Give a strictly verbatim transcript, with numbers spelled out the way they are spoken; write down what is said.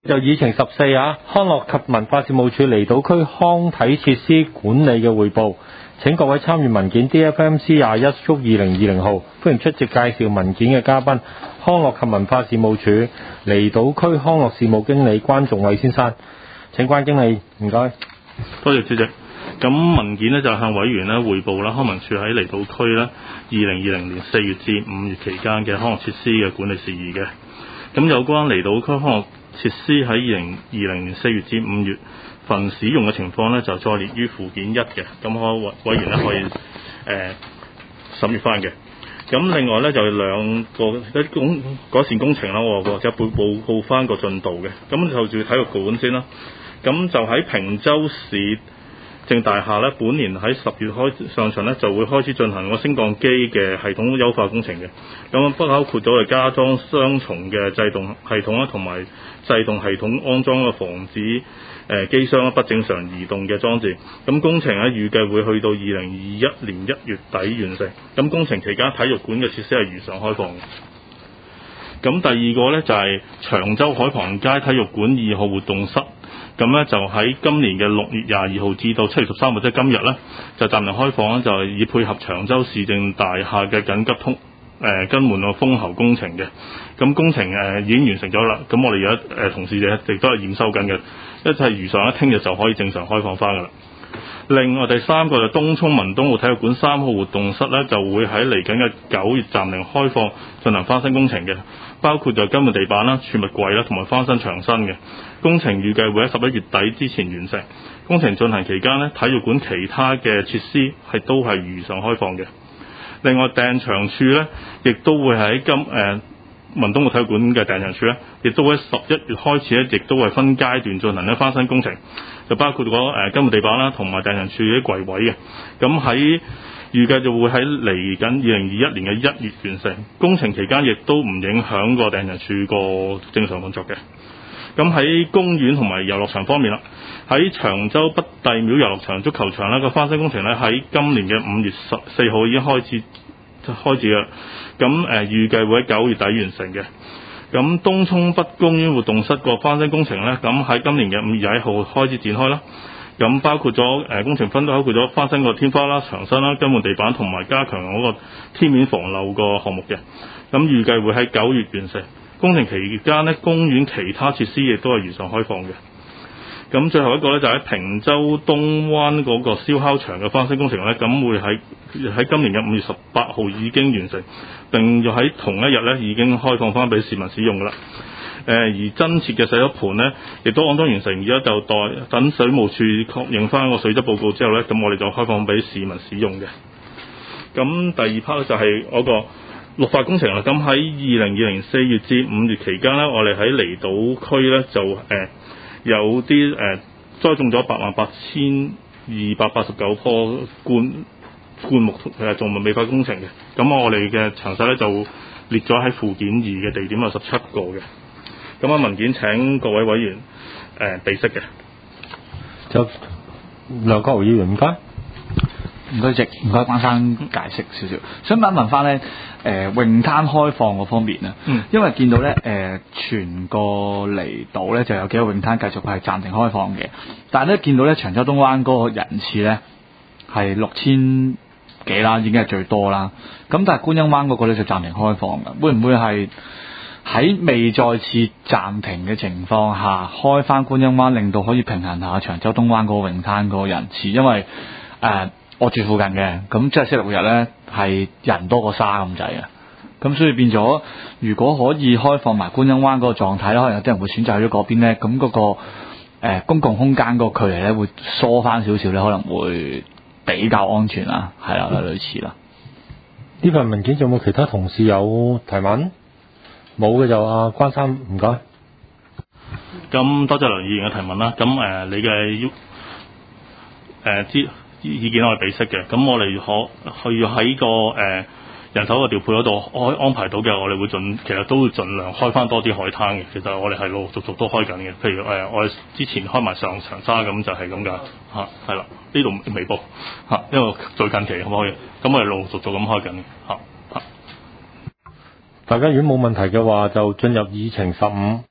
就議程十四啊，康樂及文化事務處離島區康體設施管理嘅匯報。請各位參與文件 D F M C 廿一/二零二零號，歡迎出席介紹文件嘅嘉賓，康樂及文化事務處離島區康樂事務經理關仲偉先生。請關經理，唔該。 多謝主席。咁文件呢就向委員呢匯報啦，康文署喺離島區呢二零二零年四月至五月期間嘅康樂設施嘅管理事宜嘅。咁有關離島區康樂設施喺二零二零年四月至五月份使用嘅情況呢，就再列於附件一嘅。咁可委員呢可以誒審閱翻嘅。咁另外呢，就兩個一工改善工程啦，我或者報報告翻個進度嘅。咁就住體育館先啦。咁就喺坪洲市政大廈咧，本年喺十月開上旬咧就會開始進行個升降機嘅系統優化工程嘅。咁不包括咗係加裝雙重嘅制動系統啦，同埋制動系統安裝嘅防止誒機箱不正常移動嘅裝置。咁工程咧預計會去到二零二一年一月底完成。咁工程期間體育館嘅設施係如常開放嘅。咁第二個咧就係長洲海傍街體育館二號活動室。咁咧就喺今年嘅六月廿二號至到七月十三號，即係今日咧，就暫停開放啦，就係以配合長洲市政大廈嘅緊急通誒、呃、更換個風喉工程嘅。咁工程誒、呃、已經完成咗啦，咁我哋而家誒同事哋亦都係驗收緊嘅，一切如常咧，聽日就可以正常開放翻噶啦。另外第三個就東涌文東路體育館三號活動室咧，就會喺嚟緊嘅九月暫停開放進行翻新工程嘅，包括就更換地板啦、儲物櫃啦，同埋翻新牆身嘅。工程預計會喺十一月底之前完成。工程進行期間呢，體育館其他嘅設施係都係如常開放嘅。另外訂場處呢，亦都會喺今誒、呃、文東路體育館嘅訂場處呢，亦都喺十一月開始呢，亦都係分階段進行呢翻新工程，就包括咗誒更換地板啦，同埋訂場處啲櫃位嘅。咁喺預計就會喺嚟緊二零二一年嘅一月完成。工程期間亦都唔影響個訂場處個正常運作嘅。咁喺公園同埋遊樂場方面啦，喺長洲北帝廟遊樂場足球場呢個翻新工程呢，喺今年嘅五月十四號已經開始開始啦。咁誒預計會喺九月底完成嘅。咁東涌北公園活動室個翻新工程呢，咁喺今年嘅五月廿一號開始展開啦。咁包括咗誒工程分都包括咗翻新個天花啦、牆身啦、更換地板同埋加強嗰個天面防漏個項目嘅。咁預計會喺九月完成。工程期間呢，公園其他設施亦都係如常開放嘅。咁最後一個呢，就喺坪洲東灣嗰個燒烤場嘅翻新工程呢，咁會喺喺今年嘅五月十八號已經完成，並要喺同一日呢已經開放翻俾市民使用噶啦。誒而增設嘅洗手盆呢，亦都安裝完成，而家就待等水務署確認翻個水質報告之後呢，咁我哋就開放俾市民使用嘅。咁第二 part 呢，就係嗰個綠化工程啦。咁喺二零二零四月至五月期間呢，我哋喺離島區呢，就誒、呃、有啲誒、呃、栽種咗八萬八千二百八十九棵灌灌木誒動物美化工程嘅。咁我哋嘅詳細呢，就列咗喺附件二嘅地點有十七個嘅。咁啊文件請各位委員誒備悉嘅。 就梁國雄議員唔該。 唔該，直唔該，關生解釋少少。想問一問翻咧，誒、呃、泳灘開放嗰方面啊，嗯、因為見到咧，誒、呃、全個離島咧就有幾個泳灘繼續係暫停開放嘅，但係咧見到咧長洲東灣嗰個人次咧係六千幾啦，已經係最多啦。咁但係觀音灣嗰個咧就暫停開放嘅，會唔會係喺未再次暫停嘅情況下開翻觀音灣，令到可以平衡下長洲東灣嗰個泳灘嗰個人次？因為誒。呃我住附近嘅，咁即係星期六日咧係人多過沙咁滯啊，咁所以變咗，如果可以開放埋觀音灣嗰個狀態咧，可能有啲人會選擇去咗嗰邊咧，咁嗰、嗰個、呃、公共空間個距離咧會疏翻少少咧，可能會比較安全啦，係啦，類似啦。 呢份文件仲有冇其他同事有提問？冇嘅就阿關生唔該。 咁多謝梁議員嘅提問啦。咁誒、呃、你嘅要誒知。意見我係俾悉嘅，咁我哋可去喺個誒、呃、人手嘅調配嗰度可安排到嘅，我哋會盡其實都會盡量開翻多啲海灘嘅。其實我哋係陸陸續續都開緊嘅，譬如誒、呃、我哋之前開埋上長沙咁就係咁噶嚇，係啦，呢度微報嚇，因為最近期可唔可以？咁我哋陸陸續續咁開緊嘅嚇嚇。 大家如果冇問題嘅話，就進入議程十五。